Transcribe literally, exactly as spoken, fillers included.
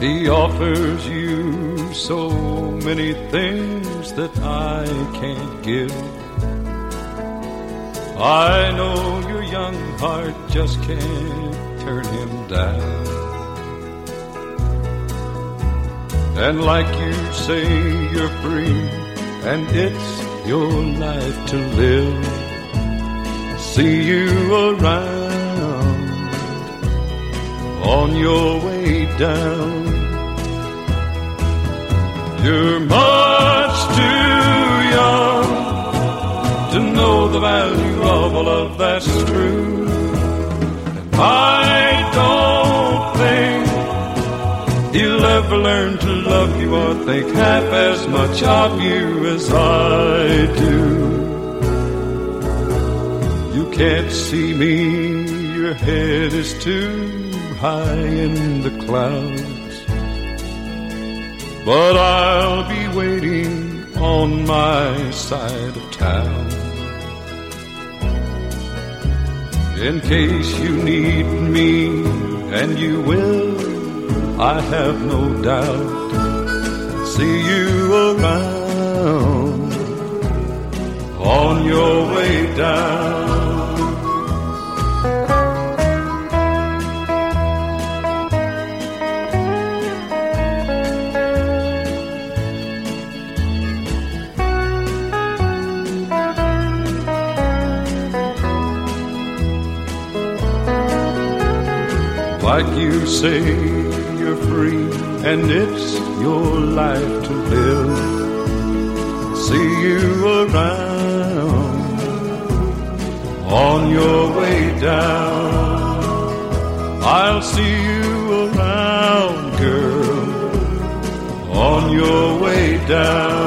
He offers you so many things that I can't give. I know your young heart just can't turn him down. And like you say, you're free, and it's your life to live. See you around on your way down. You're much too young to know the value of a love that's true. And I don't think he'll ever learn to love you or think half as much of you as I do. You can't see me, your head is too high in the clouds, but I'll be waiting on my side of town. In case you need me, and you will, I have no doubt. See you around on your way down. Like you say, you're free, and it's your life to live. See you around on your way down. I'll see you around, girl, on your way down.